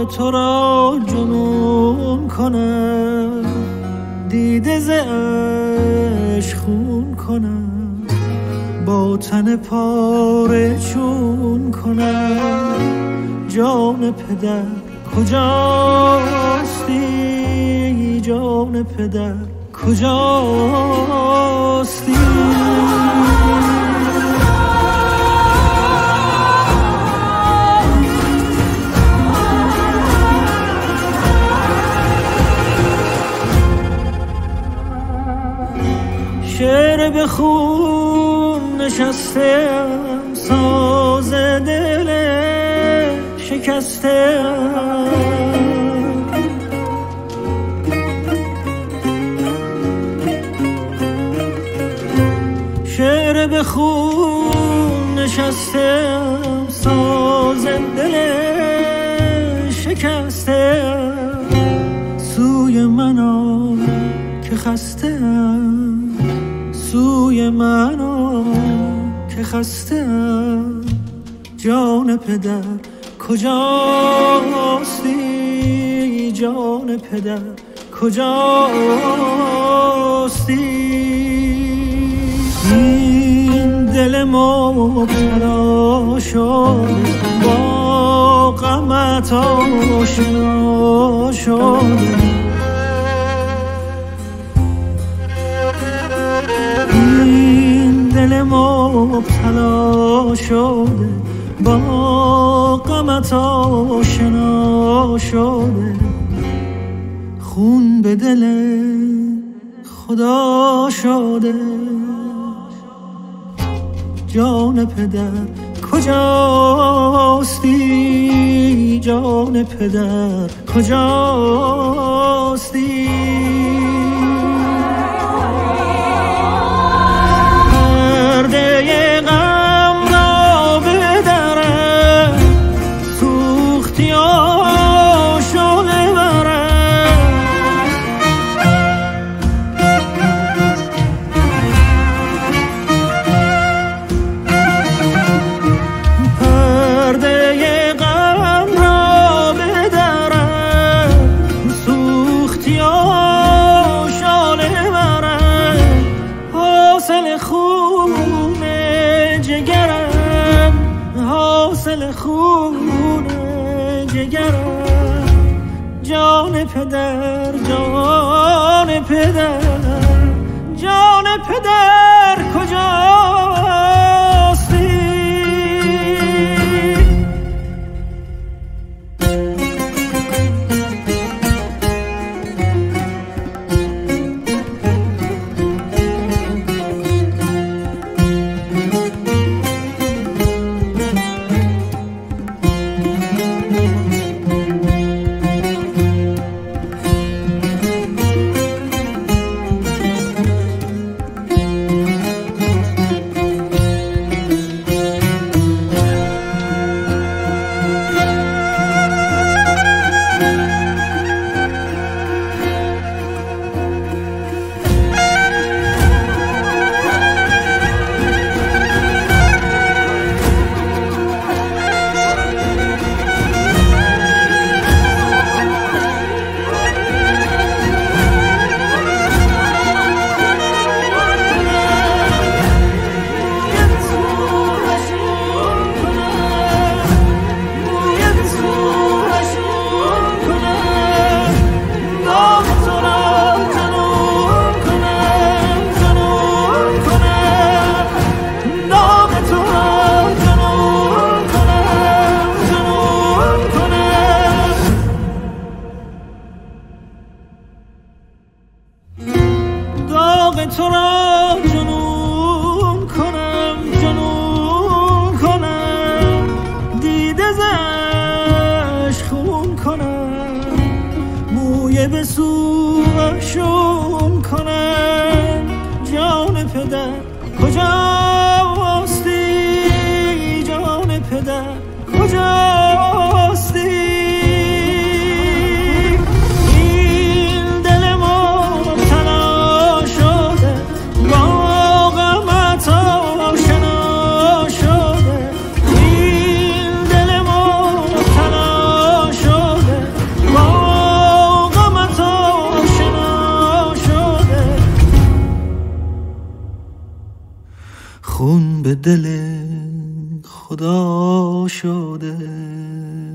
تو را جنون کنم، دیده ز عشق خون کنم، با تن پاره چون کنم. جان پدر کجاستی؟ جان پدر کجاستی؟ شعر به خون نشستم، ساز دل شکستم. شعر به خون نشستم، ساز دل شکستم. سوی من آ که خستم، سوی من آ که خستم. جان پدر کجاستی؟ جان پدر کجاستی؟ این دل مبتلا شده، با غمت آشنا شده. این دل مبتلا شده، با غمت آشنا شده. خون به دل خدا شده. جان پدر کجاستی؟ جان پدر کجاستی؟ پرده غم را بدرم، سوختی آشاله برم. پرده غم را بدرم، سوختی آشاله برم. حاصل خون جگرم، حاصل خون جگرم. جان پدر، جان پدر، جان پدر کجاستی؟ تو را جنون کنم، جنون کنم. دیده زش خون کنم، موی به سوشون کنم. جان پدر کجاستی؟ جان پدر کجاستی؟ دل خدا شده.